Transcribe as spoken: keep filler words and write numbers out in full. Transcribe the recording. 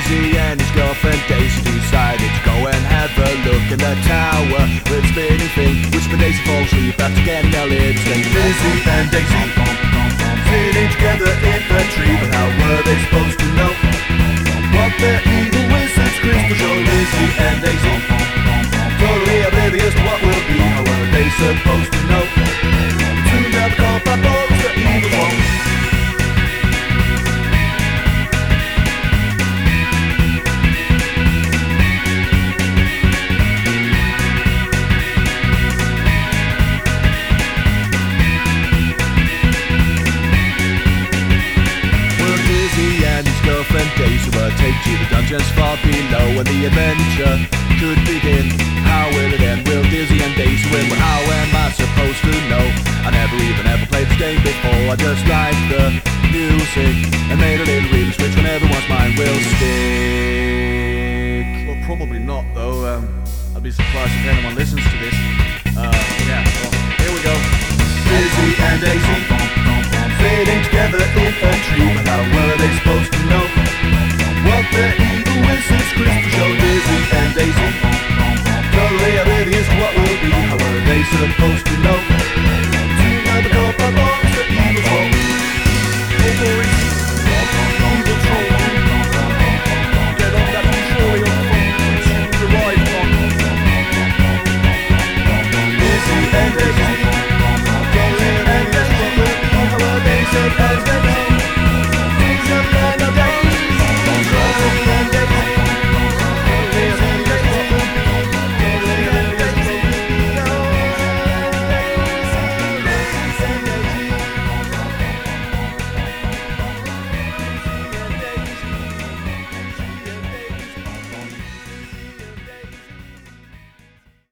Dizzy and his girlfriend Daisy decided to go and have a look in the tower with a spinning thing, which when Daisy falls asleep after getting her lips. Then Dizzy and Daisy sitting together in the tree, but how were they supposed to know what their evil wizard's crystal show? Dizzy and Daisy totally oblivious to what will be. How were they supposed to know? Soon they'll be called by both the evil one. Girlfriend Daisy will take you to dungeons far below, and the adventure could begin. How will it end? Will Dizzy and Daisy win? Well, how am I supposed to know? I never even ever played this game before. I just like the music and made a little remix which when everyone's mind will stick. Well, probably not though. Um, I'd be surprised if anyone listens to this. Uh, yeah, well, here we go. Dizzy and Daisy